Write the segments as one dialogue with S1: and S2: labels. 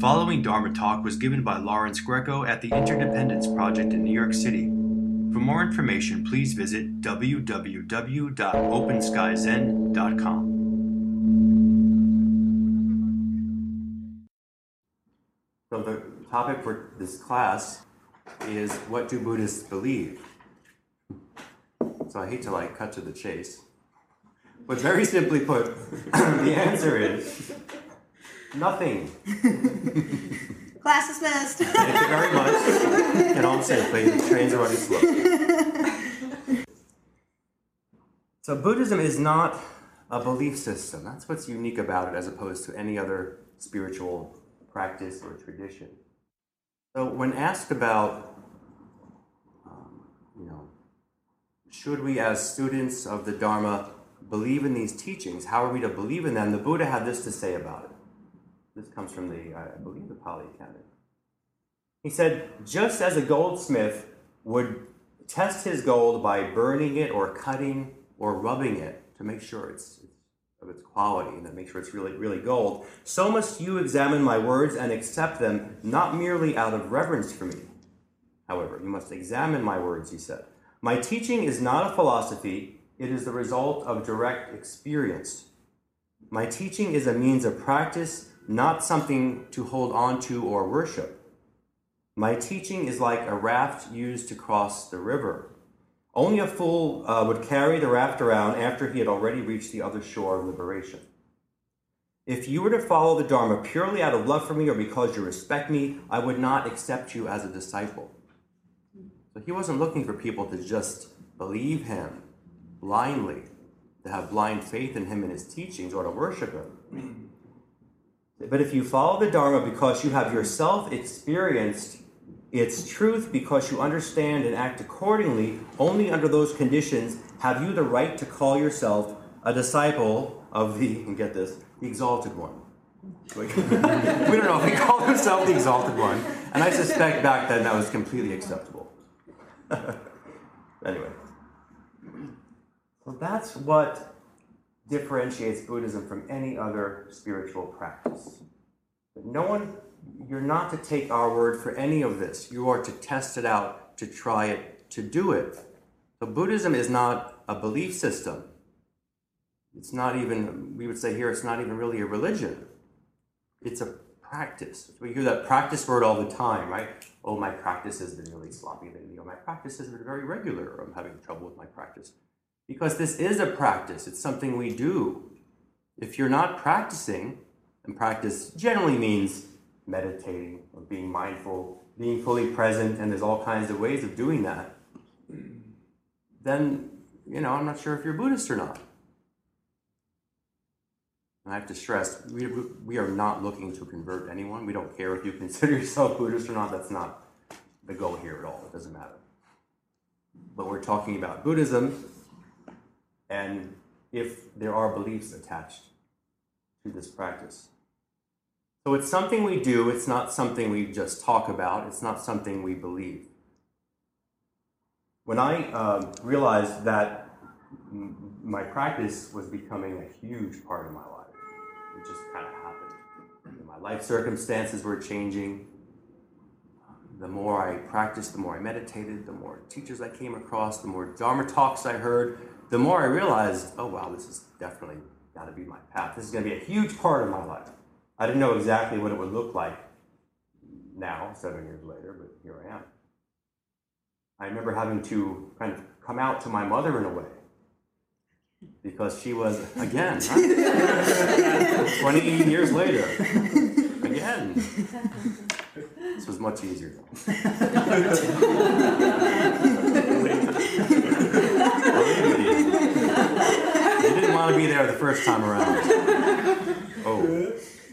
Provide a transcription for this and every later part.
S1: following Dharma talk was given by Lawrence Greco at the Interdependence Project in New York City. For more information, please visit www.openskyzen.com. So the topic for this class is, what do Buddhists believe? So I hate to cut to the chase, but very simply put, the answer is nothing.
S2: Class dismissed.
S1: Thank you very much. Get home safely. The trains are running slow. So Buddhism is not a belief system. That's what's unique about it as opposed to any other spiritual practice or tradition. So when asked about, should we as students of the Dharma believe in these teachings, how are we to believe in them, the Buddha had this to say about it. This comes from I believe the Pali Canon. He said, just as a goldsmith would test his gold by burning it or cutting or rubbing it to make sure it's of its quality and to make sure it's really, really gold, so must you examine my words and accept them, not merely out of reverence for me. However, you must examine my words, he said. My teaching is not a philosophy, it is the result of direct experience. My teaching is a means of practice, not something to hold on to or worship. My teaching is like a raft used to cross the river. Only a fool would carry the raft around after he had already reached the other shore of liberation. If you were to follow the Dharma purely out of love for me or because you respect me, I would not accept you as a disciple. So he wasn't looking for people to just believe him blindly, to have blind faith in him and his teachings or to worship him. But if you follow the Dharma because you have yourself experienced its truth, because you understand and act accordingly, only under those conditions have you the right to call yourself a disciple of the, and get this, the Exalted One. We don't know if he called himself the Exalted One, and I suspect back then that was completely acceptable. Anyway, so that's what differentiates Buddhism from any other spiritual practice. You're not to take our word for any of this. You are to test it out, to try it, to do it. So Buddhism is not a belief system. It's not even, we would say here, it's not even really a religion. It's a practice. We hear that practice word all the time, right? Oh, my practice has been really sloppy lately. Or my practice has been very regular. Or I'm having trouble with my practice. Because this is a practice. It's something we do. If you're not practicing, and practice generally means meditating or being mindful, being fully present, and there's all kinds of ways of doing that, then, I'm not sure if you're Buddhist or not. And I have to stress, we are not looking to convert anyone. We don't care if you consider yourself Buddhist or not. That's not the goal here at all. It doesn't matter. But we're talking about Buddhism, and if there are beliefs attached to this practice. So it's something we do, it's not something we just talk about, it's not something we believe. When I realized that my practice was becoming a huge part of my life, it just kind of happened. My life circumstances were changing. The more I practiced, the more I meditated, the more teachers I came across, the more Dharma talks I heard, the more I realized, oh wow, this is definitely got to be my path. This is going to be a huge part of my life. I didn't know exactly what it would look like now, 7 years later, but here I am. I remember having to kind of come out to my mother in a way, because she was, again, right? 20 years later, again. This was much easier though. You didn't want to be there the first time around. Oh.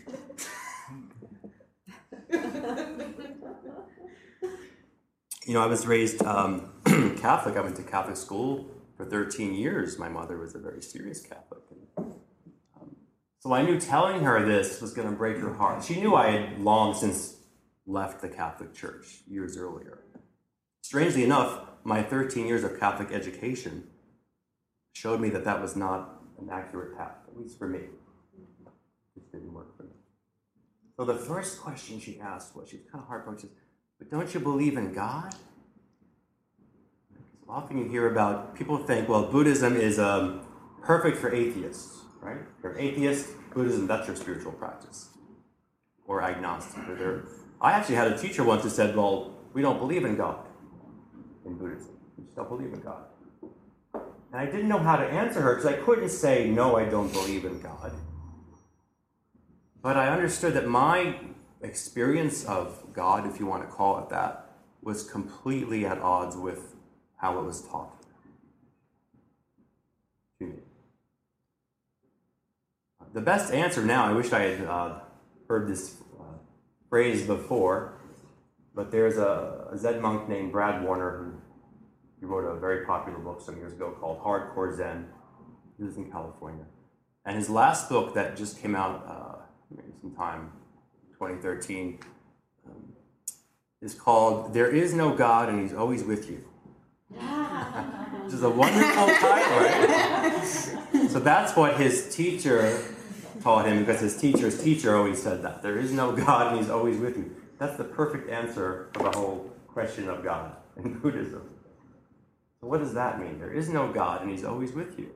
S1: I was raised Catholic. I went to Catholic school for 13 years. My mother was a very serious Catholic. So I knew telling her this was going to break her heart. She knew I had long since left the Catholic Church years earlier. Strangely enough, my 13 years of Catholic education showed me that that was not an accurate path, at least for me. It didn't work for me. So the first question she asked was, she was kind of heartbroken. She says, "But don't you believe in God?" Often you hear about, people think, well, Buddhism is perfect for atheists, right? If you're an atheist, Buddhism, that's your spiritual practice. Or agnostic. I actually had a teacher once who said, well, we don't believe in God in Buddhism. We just don't believe in God. And I didn't know how to answer her because I couldn't say, no, I don't believe in God. But I understood that my experience of God, if you want to call it that, was completely at odds with how it was taught to me. The best answer now, I wish I had heard this phrase before, but there's a Zen monk named Brad Warner he wrote a very popular book some years ago called Hardcore Zen. He was in California. And his last book that just came out maybe sometime 2013 is called There Is No God and He's Always With You. Which is a wonderful title, right? So that's what his teacher taught him, because his teacher's teacher always said that. There is no God and He's always with you. That's the perfect answer for the whole question of God in Buddhism. So what does that mean? There is no God and He's always with you.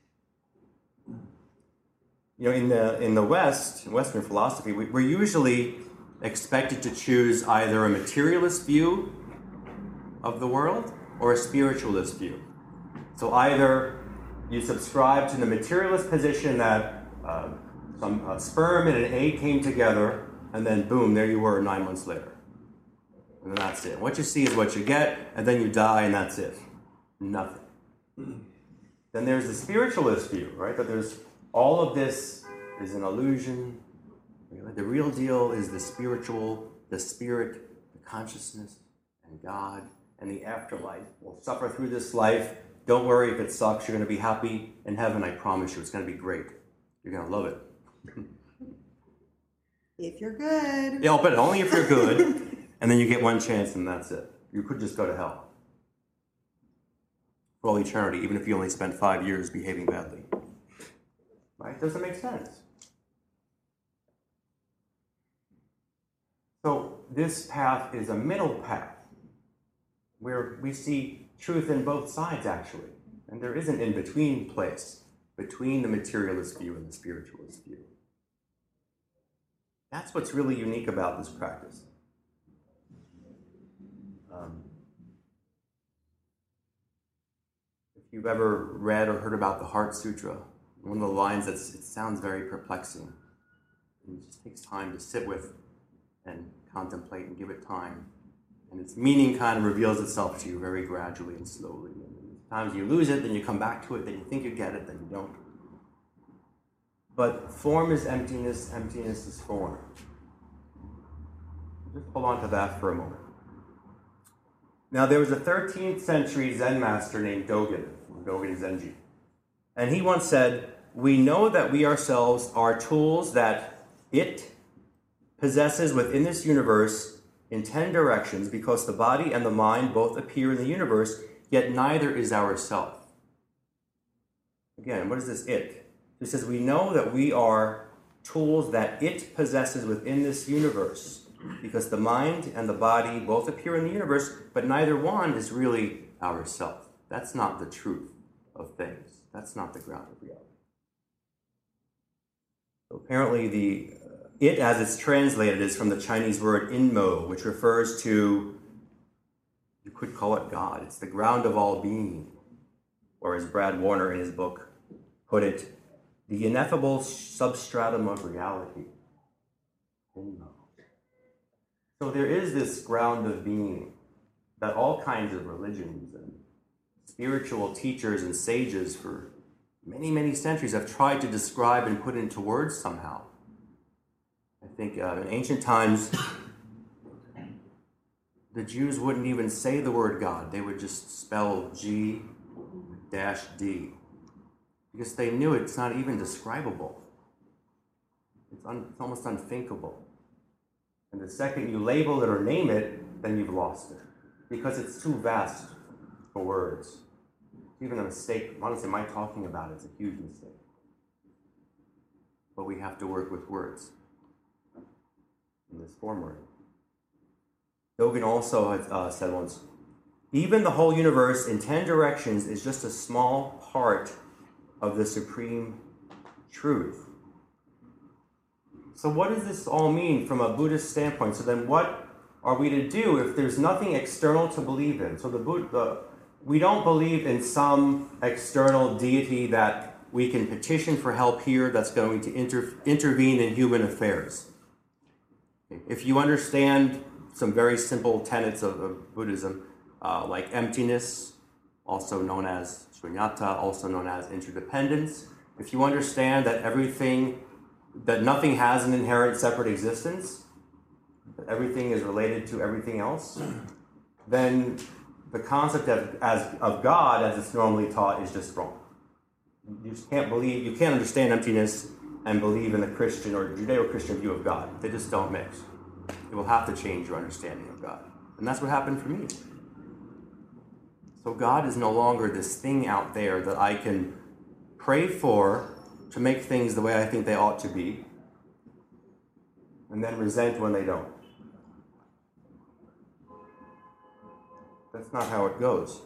S1: You know, in the West, in Western philosophy, we're usually expected to choose either a materialist view of the world or a spiritualist view. So either you subscribe to the materialist position that some sperm and an egg came together, and then boom, there you were 9 months later. And then that's it. What you see is what you get, and then you die, and that's it. Nothing. Then there's the spiritualist view, right? That there's all of this is an illusion. The real deal is the spiritual, the spirit, the consciousness, and God, and the afterlife. We'll suffer through this life. Don't worry if it sucks. You're going to be happy in heaven. I promise you. It's going to be great. You're going to love it.
S2: If you're good.
S1: Yeah, but only if you're good. And then you get one chance and that's it. You could just go to hell for all eternity, even if you only spent 5 years behaving badly. Right? Doesn't make sense. So this path is a middle path where we see truth in both sides, actually. And there is an in-between place between the materialist view and the spiritualist view. That's what's really unique about this practice. If you've ever read or heard about the Heart Sutra, one of the lines it sounds very perplexing. It just takes time to sit with and contemplate and give it time. And its meaning kind of reveals itself to you very gradually and slowly. And times you lose it, then you come back to it, then you think you get it, then you don't. But form is emptiness, emptiness is form. Just hold on to that for a moment. Now, there was a 13th century Zen master named Dogen Zenji. And he once said, "We know that we ourselves are tools that it possesses within this universe in 10 directions, because the body and the mind both appear in the universe, yet neither is ourself." Again, what is this it? He says, we know that we are tools that it possesses within this universe, because the mind and the body both appear in the universe, but neither one is really ourself. That's not the truth of things. That's not the ground of reality. So apparently the it, as it's translated, is from the Chinese word inmo, which refers to, you could call it God. It's the ground of all being. Or as Brad Warner in his book put it, the ineffable substratum of reality. Inmo. So there is this ground of being that all kinds of religions and spiritual teachers and sages for many, many centuries have tried to describe and put into words somehow. I think in ancient times, the Jews wouldn't even say the word God. They would just spell G-D, because they knew it's not even describable. It's almost unthinkable. And the second you label it or name it, then you've lost it, because it's too vast for words. Even a mistake, honestly, my talking about it is a huge mistake. But we have to work with words. this form we're in. Dogen also had said once, even the whole universe in 10 directions is just a small part of the supreme truth. So what does this all mean from a Buddhist standpoint? So then what are we to do if there's nothing external to believe in? So we don't believe in some external deity that we can petition for help here that's going to intervene in human affairs. If you understand some very simple tenets of Buddhism, like emptiness, also known as shunyata, also known as interdependence, if you understand that nothing has an inherent separate existence, that everything is related to everything else, then the concept of God, as it's normally taught, is just wrong. You can't understand emptiness and believe in the Christian or Judeo-Christian view of God. They just don't mix. It will have to change your understanding of God. And that's what happened for me. So God is no longer this thing out there that I can pray for to make things the way I think they ought to be, and then resent when they don't. That's not how it goes.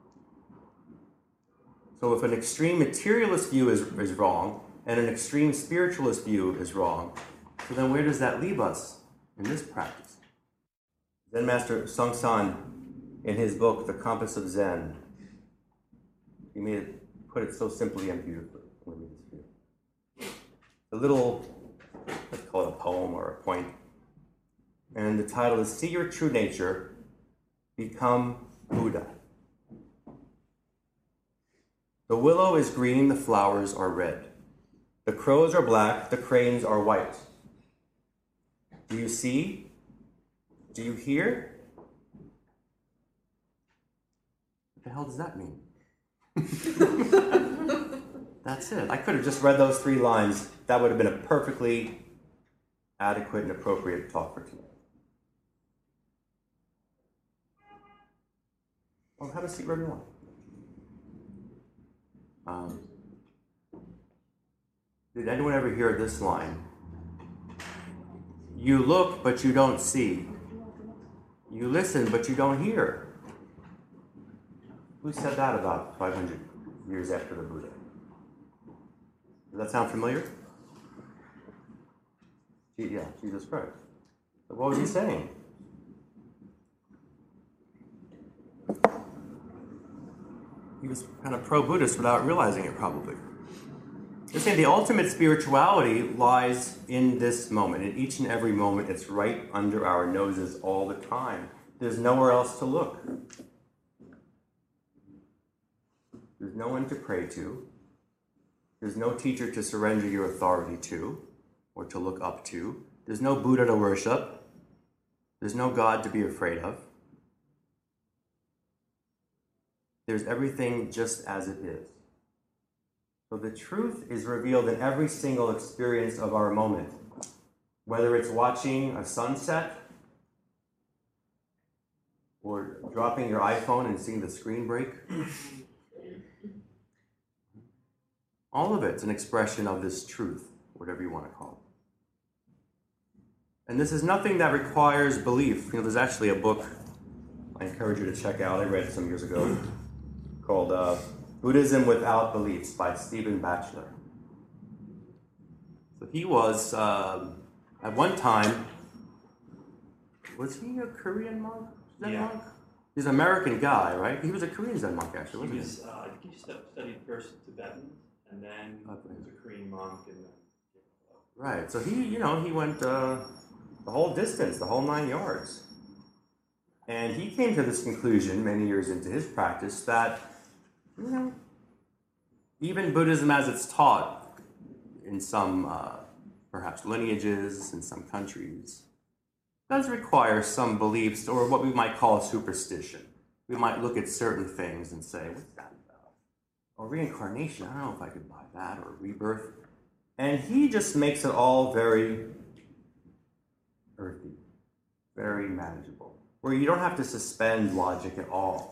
S1: So if an extreme materialist view is wrong, and an extreme spiritualist view is wrong, so then where does that leave us in this practice? Zen Master Sung San, in his book, The Compass of Zen, he put it so simply and beautifully. Let me just read a little, let's call it a poem or a point. And the title is See Your True Nature, Become Buddha. The willow is green, the flowers are red. The crows are black, the cranes are white. Do you see? Do you hear? What the hell does that mean? That's it. I could have just read those 3 lines. That would have been a perfectly adequate and appropriate talk for tonight. Well, have a seat wherever you want. Did anyone ever hear this line? You look, but you don't see. You listen, but you don't hear. Who said that about 500 years after the Buddha? Does that sound familiar? Yeah, Jesus Christ. But what was he saying? He was kind of pro-Buddhist without realizing it, probably. They're saying the ultimate spirituality lies in this moment. In each and every moment, it's right under our noses all the time. There's nowhere else to look. There's no one to pray to. There's no teacher to surrender your authority to or to look up to. There's no Buddha to worship. There's no God to be afraid of. There's everything just as it is. So the truth is revealed in every single experience of our moment. Whether it's watching a sunset or dropping your iPhone and seeing the screen break. All of it's an expression of this truth, whatever you want to call it. And this is nothing that requires belief. There's actually a book I encourage you to check out. I read it some years ago called Buddhism Without Beliefs by Stephen Batchelor. So he was, at one time, was he a Korean monk? Zen monk? He's an American guy, right? He was a Korean Zen monk, actually, wasn't he?
S3: I think he studied first Tibetan, and then he was a Korean monk, and then...
S1: Right, so he went the whole distance, the whole 9 yards. And he came to this conclusion many years into his practice that, even Buddhism as it's taught in some, perhaps lineages, in some countries, does require some beliefs, or what we might call superstition. We might look at certain things and say, what's that about? Or reincarnation, I don't know if I could buy that, or rebirth. And he just makes it all very earthy, very manageable, where you don't have to suspend logic at all.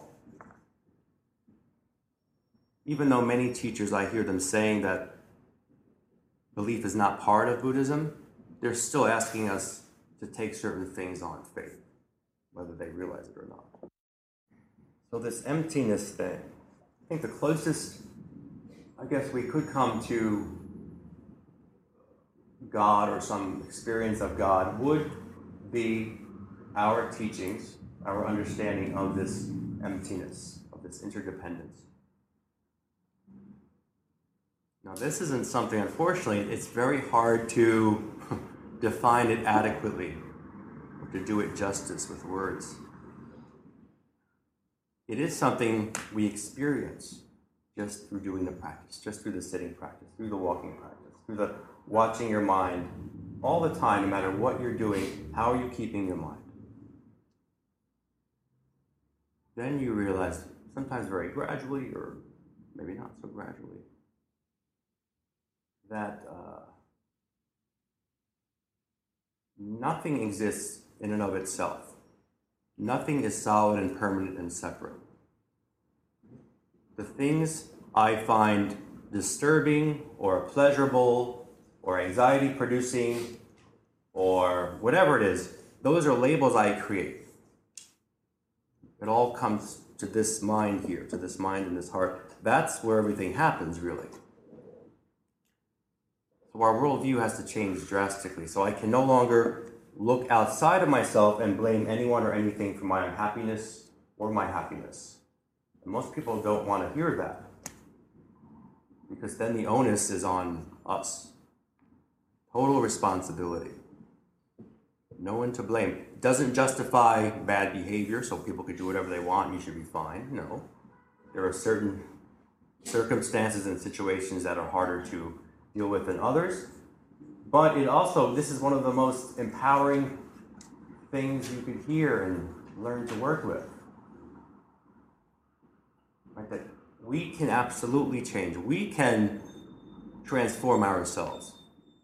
S1: Even though many teachers, I hear them saying that belief is not part of Buddhism, they're still asking us to take certain things on faith, whether they realize it or not. So this emptiness thing, I think the closest, I guess, we could come to God or some experience of God would be our teachings, our understanding of this emptiness, of this interdependence. Now, this isn't something, unfortunately, it's very hard to define it adequately, or to do it justice with words. It is something we experience just through doing the practice, just through the sitting practice, through the walking practice, through the watching your mind all the time, no matter what you're doing. How are you keeping your mind? Then you realize, sometimes very gradually, or maybe not so gradually, that nothing exists in and of itself. Nothing is solid and permanent and separate. The things I find disturbing or pleasurable or anxiety-producing or whatever it is, those are labels I create. It all comes to this mind here, to this mind and this heart. That's where everything happens, really. So our worldview has to change drastically. So I can no longer look outside of myself and blame anyone or anything for my unhappiness or my happiness. And most people don't want to hear that, because then the onus is on us. Total responsibility. No one to blame. It doesn't justify bad behavior, so people could do whatever they want and you should be fine. No. There are certain circumstances and situations that are harder to deal with than others. But it also, this is one of the most empowering things you could hear and learn to work with. Right? That we can absolutely change. We can transform ourselves.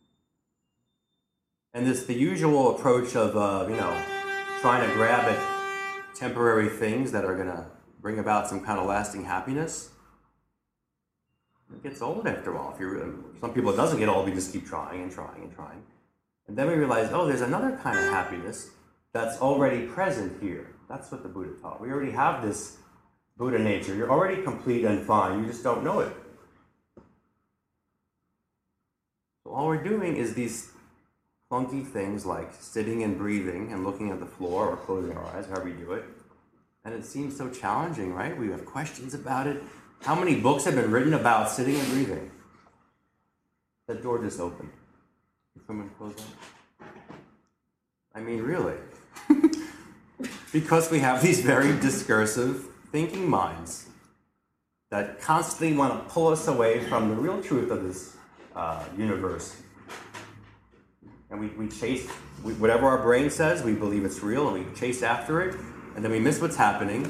S1: And the usual approach of, trying to grab at temporary things that are going to bring about some kind of lasting happiness, it gets old after a while. Some people, it doesn't get old, we just keep trying and trying and trying. And then we realize, there's another kind of happiness that's already present here. That's what the Buddha taught. We already have this Buddha nature. You're already complete and fine. You just don't know it. So all we're doing is these clunky things like sitting and breathing and looking at the floor or closing our eyes, however you do it. And it seems so challenging, right? We have questions about it. How many books have been written about sitting and breathing? That door just opened. Did someone close that? I mean, really. Because we have these very discursive thinking minds that constantly want to pull us away from the real truth of this universe. And we chase, whatever our brain says, we believe it's real, and we chase after it, and then we miss what's happening,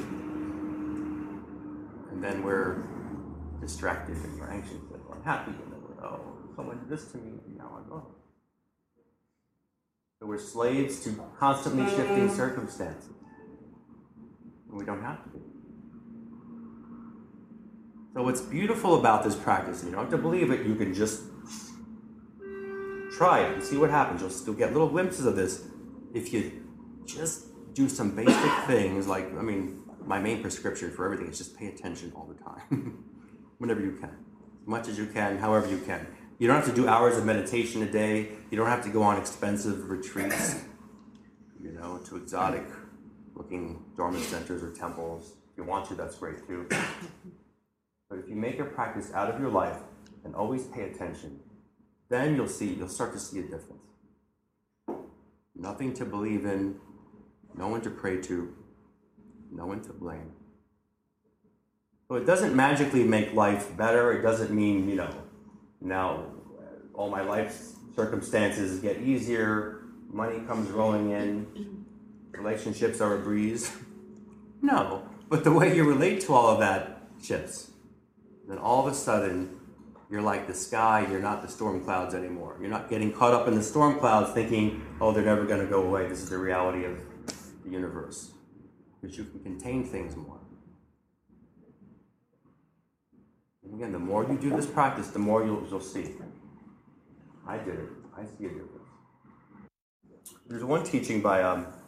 S1: and then we're distracted, and we're anxious, and we're unhappy, and then we're, someone did this to me, and now I'm wrong. So we're slaves to constantly shifting circumstances, and we don't have to be. So what's beautiful about this practice, and you don't have to believe it, you can just try it and see what happens. You'll get little glimpses of this if you just do some basic things like, my main prescription for everything is just pay attention all the time. Whenever you can. As much as you can, however you can. You don't have to do hours of meditation a day. You don't have to go on expensive retreats, to exotic looking Dharma centers or temples. If you want to, that's great too. But if you make a practice out of your life and always pay attention, then you'll start to see a difference. Nothing to believe in, no one to pray to, no one to blame. So it doesn't magically make life better. It doesn't mean, now all my life's circumstances get easier, money comes rolling in, relationships are a breeze. No, but the way you relate to all of that shifts. Then all of a sudden, you're like the sky, you're not the storm clouds anymore. You're not getting caught up in the storm clouds thinking, they're never going to go away. This is the reality of the universe. Because you can contain things more. And again, the more you do this practice, the more you'll see. I did it. I see a difference. There's one teaching by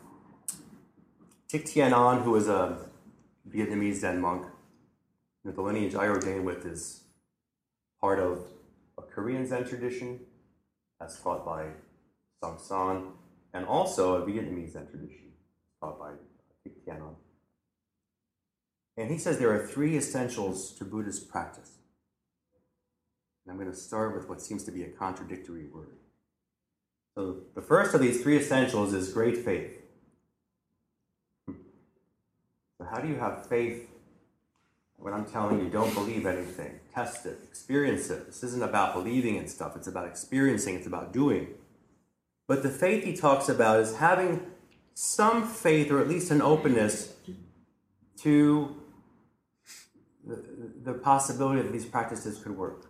S1: Thich Thien An, who was a Vietnamese Zen monk. The lineage I ordained with is part of a Korean Zen tradition as taught by Song San, and also a Vietnamese Zen tradition taught by Thich Thien An. And he says there are 3 essentials to Buddhist practice. And I'm going to start with what seems to be a contradictory word. So the first of these 3 essentials is great faith. So how do you have faith when I'm telling you don't believe anything? Test it, experience it. This isn't about believing in stuff, it's about experiencing, it's about doing. But the faith he talks about is having some faith, or at least an openness to the possibility that these practices could work.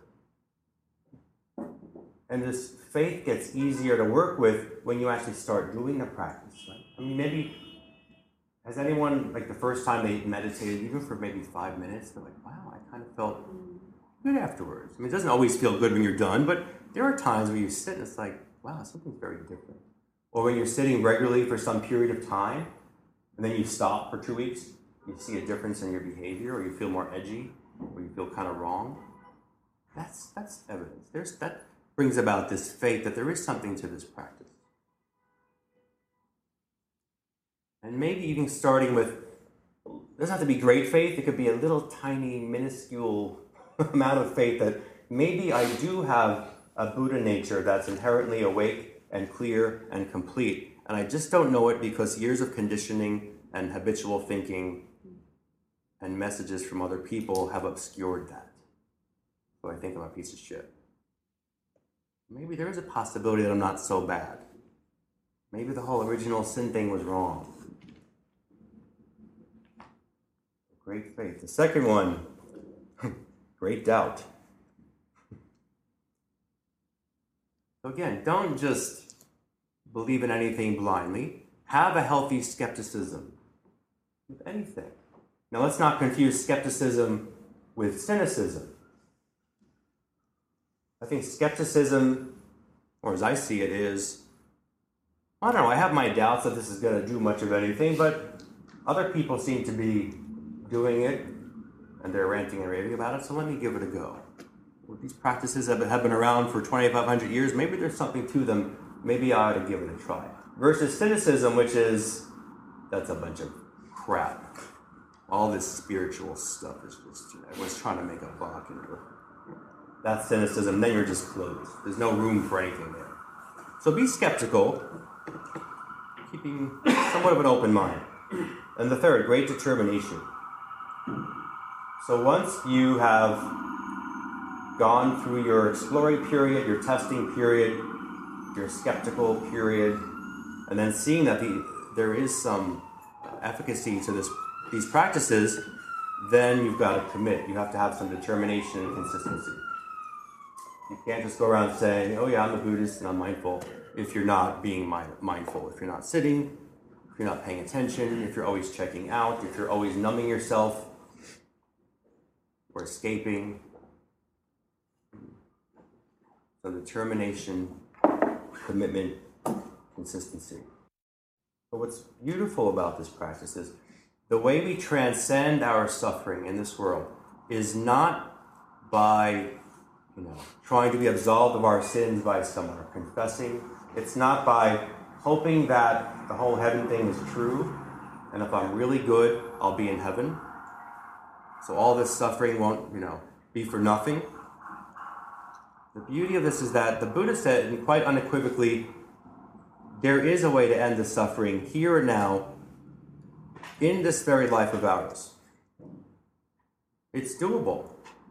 S1: And this faith gets easier to work with when you actually start doing the practice. Right? I mean, maybe, has anyone, like the first time they meditated, even for maybe 5 minutes, they're like, wow, I kind of felt good afterwards. I mean, it doesn't always feel good when you're done, but there are times where you sit and it's like, wow, something's very different. Or when you're sitting regularly for some period of time, and then you stop for 2 weeks, you see a difference in your behavior, or you feel more edgy, or you feel kind of wrong. That's evidence. That brings about this faith that there is something to this practice. And maybe even starting with, it doesn't have to be great faith, it could be a little tiny, minuscule amount of faith that maybe I do have a Buddha nature that's inherently awake and clear and complete, and I just don't know it because years of conditioning and habitual thinking and messages from other people have obscured that. So I think I'm a piece of shit. Maybe there is a possibility that I'm not so bad. Maybe the whole original sin thing was wrong. Great faith. The second one, great doubt. So again, don't just believe in anything blindly. Have a healthy skepticism with anything. Now let's not confuse skepticism with cynicism. I think skepticism, or as I see it, is, I don't know, I have my doubts that this is going to do much of anything, but other people seem to be doing it, and they're ranting and raving about it, so let me give it a go. Well, these practices have been around for 2,500 years, maybe there's something to them, maybe I ought to give it a try. Versus cynicism, which is, that's a bunch of crap. All this spiritual stuff is just, everyone's trying to make a buck. That's cynicism, then you're just closed. There's no room for anything there. So be skeptical, keeping somewhat of an open mind. And the third, great determination. So once you have gone through your exploring period, your testing period, your skeptical period, and then seeing that there is some efficacy to these practices, then you've got to commit. You have to have some determination and consistency. You can't just go around saying, oh yeah, I'm a Buddhist and I'm mindful, if you're not being mindful, if you're not sitting, if you're not paying attention, if you're always checking out, if you're always numbing yourself or escaping. So determination, commitment, consistency. But what's beautiful about this practice is the way we transcend our suffering in this world is not by, trying to be absolved of our sins by someone or confessing. It's not by hoping that the whole heaven thing is true, and if I'm really good, I'll be in heaven. So all this suffering won't, be for nothing. The beauty of this is that the Buddha said, and quite unequivocally, there is a way to end the suffering here and now in this very life of ours. It's doable.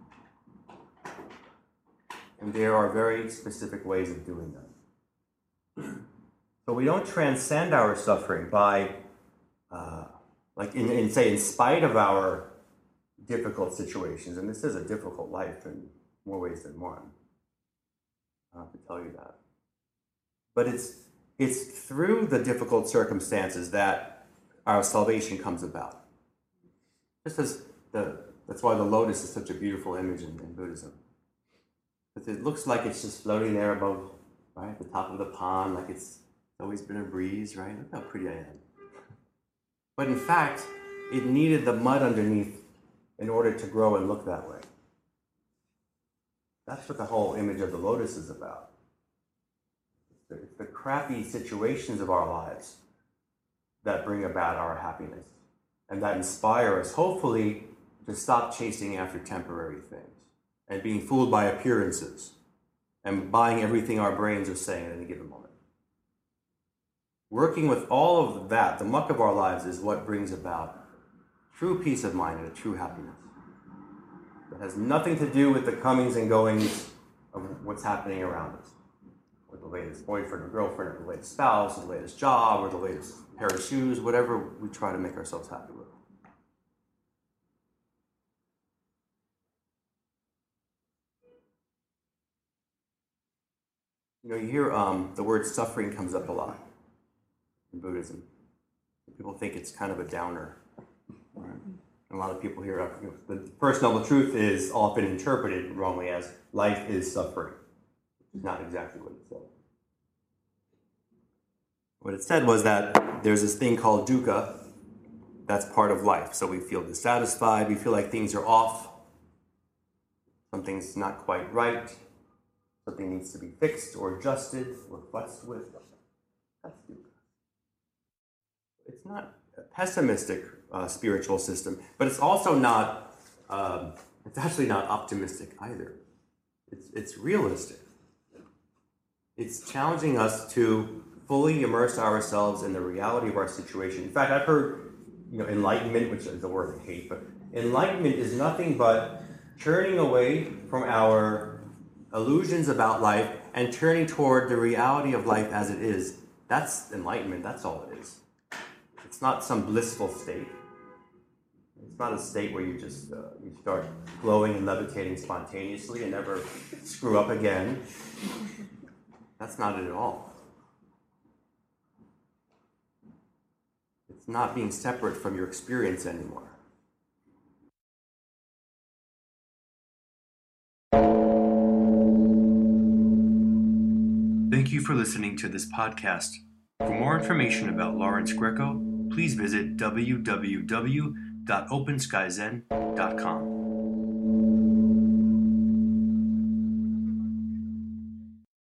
S1: And there are very specific ways of doing that. So we don't transcend our suffering by, in spite of our difficult situations. And this is a difficult life in more ways than one. I don't have to tell you that. But it's through the difficult circumstances that our salvation comes about. Just as that's why the lotus is such a beautiful image in Buddhism. Because it looks like it's just floating there above, right, at the top of the pond, like it's always been a breeze, right? Look how pretty I am. But in fact, it needed the mud underneath in order to grow and look that way. That's what the whole image of the lotus is about. It's the crappy situations of our lives that bring about our happiness and that inspire us, hopefully, to stop chasing after temporary things and being fooled by appearances and buying everything our brains are saying at any given moment. Working with all of that, the muck of our lives, is what brings about true peace of mind and a true happiness. That has nothing to do with the comings and goings of what's happening around us. Or the latest boyfriend or girlfriend, or the latest spouse, or the latest job, or the latest pair of shoes, whatever we try to make ourselves happy with. You hear the word suffering comes up a lot in Buddhism. People think it's kind of a downer. Right? A lot of people hear the First Noble Truth is often interpreted wrongly as life is suffering. It's not exactly what it said. What it said was that there's this thing called dukkha that's part of life. So we feel dissatisfied, we feel like things are off, something's not quite right, something needs to be fixed or adjusted or fussed with. That's dukkha. It's not a pessimistic spiritual system, but it's also not, it's actually not optimistic either. It's realistic. It's challenging us to fully immerse ourselves in the reality of our situation. In fact, I've heard, enlightenment, which is the word I hate, but enlightenment is nothing but turning away from our illusions about life and turning toward the reality of life as it is. That's enlightenment. That's all it is. It's not some blissful state. It's not a state where you just you start glowing and levitating spontaneously and never screw up again. That's not it at all. It's not being separate from your experience anymore. Thank you for listening to this podcast. For more information about Lawrence Greco, please visit www.openskyzen.com.